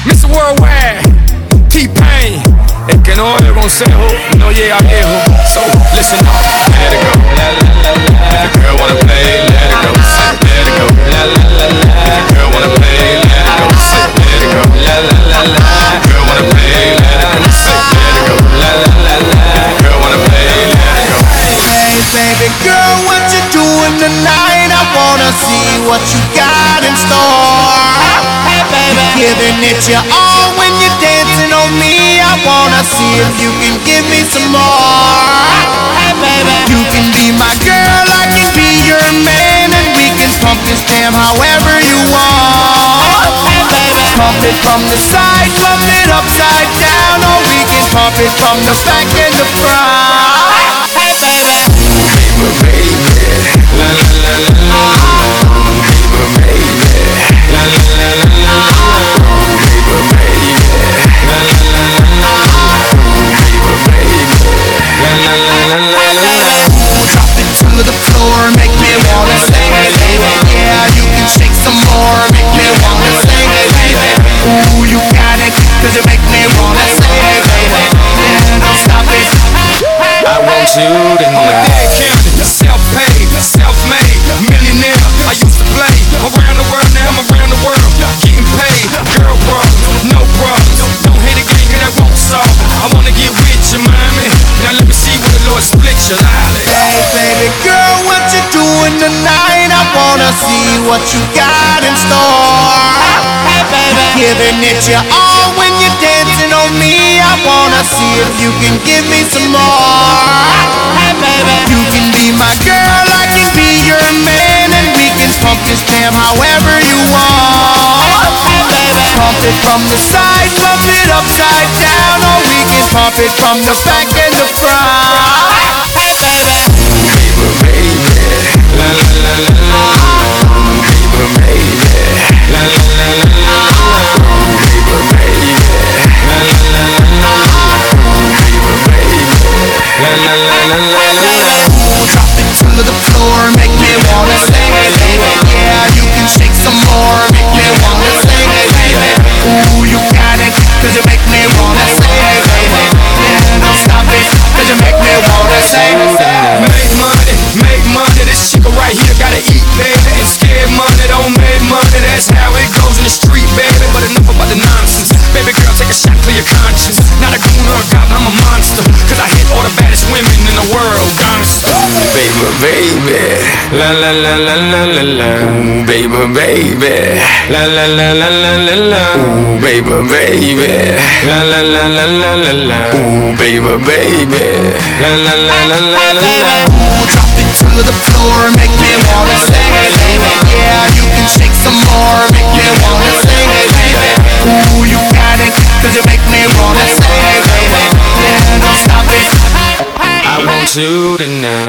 Mr. Worldwide, T-Pain. El que no oye consejo, no llega viejo. So, listen up, let it go. La la la la. If the girl wanna play, let it go. Let it go. La la la la. If the girl wanna play, let it go. Let it go. La la la la. If the girl wanna play, let it go. Let it go. La la la la. If the girl wanna play, let it go. Hey baby girl, what you doing tonight? I wanna see what you got in store. Hey baby, giving it your all when you're dancing on me. I wanna see if you can give me some more. Hey baby, you can be my girl, I can be your man, and we can pump this jam however you want. Hey baby, pump it from the side, pump it upside down, or we can pump it from the back and the front. Hey baby, baby, la la la la, baby, la la la la, baby, la la la la, baby, la la la la. Drop it to the floor, make me wanna sing it, baby. Yeah, you can shake some more, make me wanna sing it, baby. Ooh, you got it, 'cause you make me wanna sing it, baby. Yeah, don't stop it. I want you to know. I'm a dead county, self-paid, self-made, millionaire. I used to play around the world, now I'm around the world, getting paid. Girl problems, no problems. Don't hate a gang that won't solve. I wanna get with you, mommy. Now let me see where the Lord split your island. Hey baby girl, what you doing tonight? I wanna see what you got in store. Hey baby, giving it your all when you're dancing on me. I wanna see if you can give me some more. Hey baby, you can be my girl, I can be your man, and we can pump this jam however you want. Hey baby, pump it from the side, pump it upside down, or we can pump it from the back and the front. Hey baby, baby, la la la la, baby, la la la la, baby, la la la la, la la la la. drop it to the floor, make me wanna sing it, baby. Yeah, you can shake some more, make me wanna sing it, baby. Ooh, you got it, 'cause you make me wanna sing it, baby. Yeah, don't stop it, 'cause you make me wanna sing it. Make money, this chica right here gotta eat, baby. And scared money don't make money, that's how it goes in the street, baby. But enough about the nonsense, baby girl, take a shot, clear your conscience. Not a goon or a goblin, I'm a monster, 'cause I hit all the baddest women in the world, gangsta. Baby, la la la la la la la. Ooh, baby, la la la la la la la. Ooh, baby, la la la la la la la. Ooh, baby, la la la la la la la. Ooh, drop it to the floor, make me wanna sing it, baby. Yeah, you can shake some more, make me wanna sing it, baby. Ooh, you got it, 'cause you make me wanna sing it, baby. Yeah, don't stop it. I want you tonight.